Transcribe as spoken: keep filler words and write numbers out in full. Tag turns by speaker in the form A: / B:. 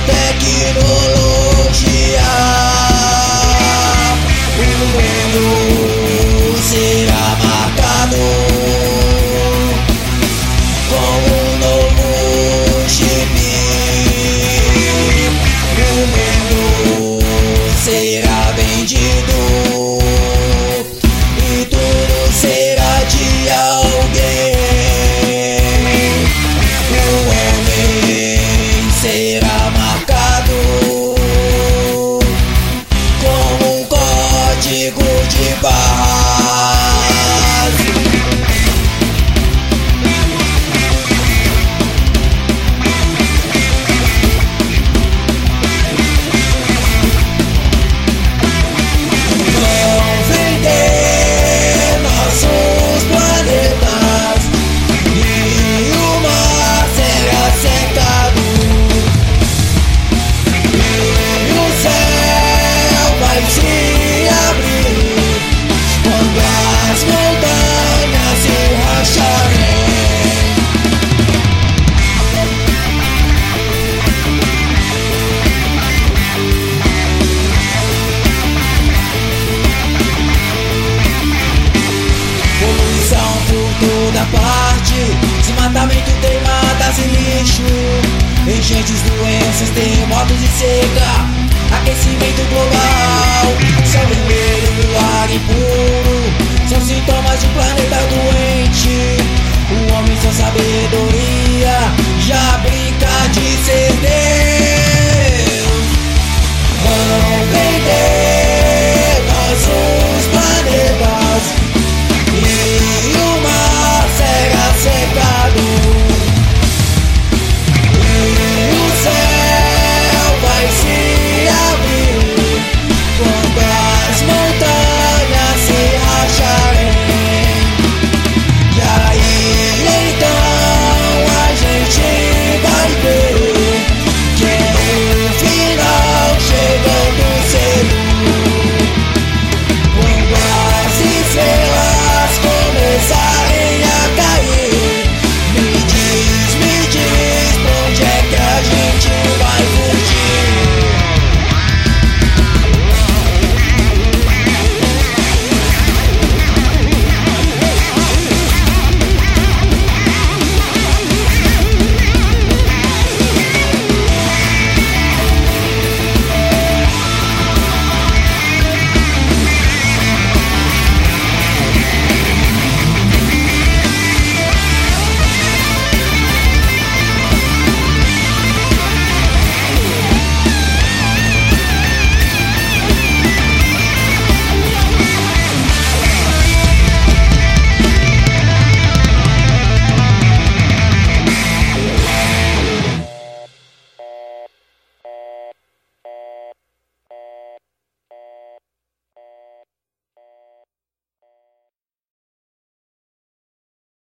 A: tecnologia. O mundo será marcado com um novo chip. O mundo será vendido e tudo será de alguém. O homem será marcado com um código de barras. Vão vender nossos planetas e o mar será cercado. E o céu vai se abrir quando as montanhas se racharem. Poluição por toda parte, desmatamento, queimadas e lixo, enchentes, doenças, terremotos e seca, aquecimento global, céu vermelho, ar impuro, são sintomas de um planeta